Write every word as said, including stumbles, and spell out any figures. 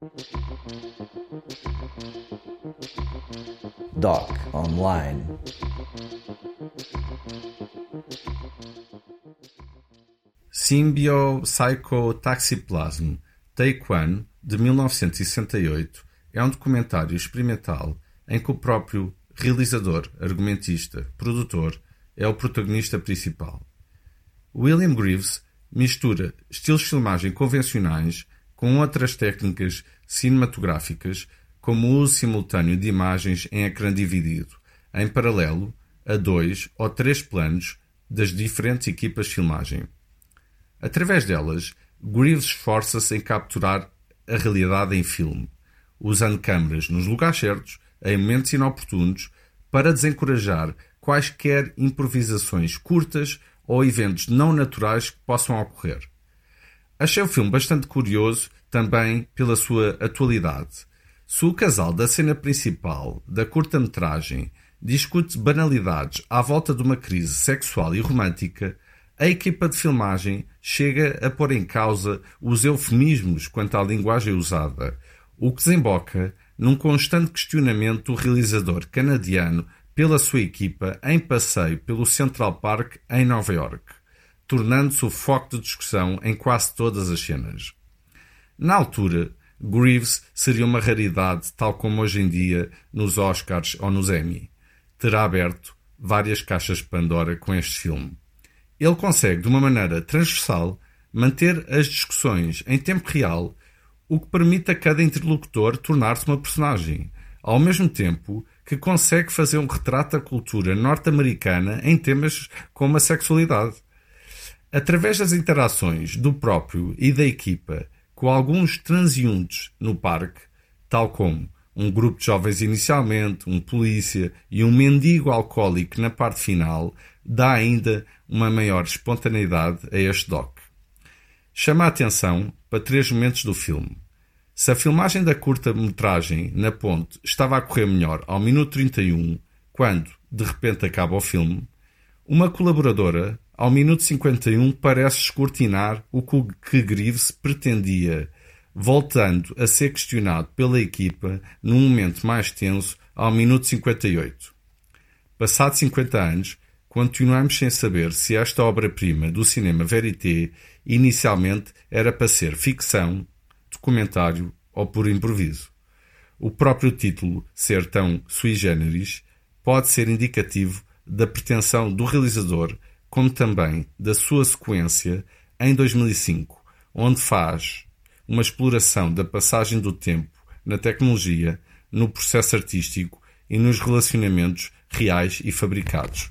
Doc Online. Symbio-Psycho-Toxoplasm Take One, de mil novecentos e sessenta e oito, é um documentário experimental em que o próprio realizador, argumentista, produtor é o protagonista principal. William Greaves mistura estilos de filmagem convencionais com outras técnicas cinematográficas, como o uso simultâneo de imagens em ecrã dividido, em paralelo a dois ou três planos das diferentes equipas de filmagem. Através delas, Greaves esforça-se em capturar a realidade em filme, usando câmaras nos lugares certos, em momentos inoportunos, para desencorajar quaisquer improvisações curtas ou eventos não naturais que possam ocorrer. Achei o filme bastante curioso também pela sua atualidade. Se o casal da cena principal da curta-metragem discute banalidades à volta de uma crise sexual e romântica, a equipa de filmagem chega a pôr em causa os eufemismos quanto à linguagem usada, o que desemboca num constante questionamento do realizador canadiano pela sua equipa em passeio pelo Central Park em Nova York, tornando-se o foco de discussão em quase todas as cenas. Na altura, Greaves seria uma raridade, tal como hoje em dia nos Oscars ou nos Emmy. Terá aberto várias caixas de Pandora com este filme. Ele consegue, de uma maneira transversal, manter as discussões em tempo real, o que permite a cada interlocutor tornar-se uma personagem, ao mesmo tempo que consegue fazer um retrato da cultura norte-americana em temas como a sexualidade. Através das interações do próprio e da equipa com alguns transeuntes no parque, tal como um grupo de jovens inicialmente, um polícia e um mendigo alcoólico na parte final, dá ainda uma maior espontaneidade a este doc. Chama a atenção para três momentos do filme. Se a filmagem da curta-metragem na ponte estava a correr melhor ao minuto trinta e um, quando, de repente, acaba o filme, uma colaboradora, ao minuto cinquenta e um, parece descortinar o que Greaves pretendia, voltando a ser questionado pela equipa num momento mais tenso ao minuto cinquenta e oito. Passados cinquenta anos, continuamos sem saber se esta obra-prima do cinema verité inicialmente era para ser ficção, documentário ou por improviso. O próprio título ser tão sui generis pode ser indicativo da pretensão do realizador, como também da sua sequência em dois mil e cinco, onde faz uma exploração da passagem do tempo na tecnologia, no processo artístico e nos relacionamentos reais e fabricados.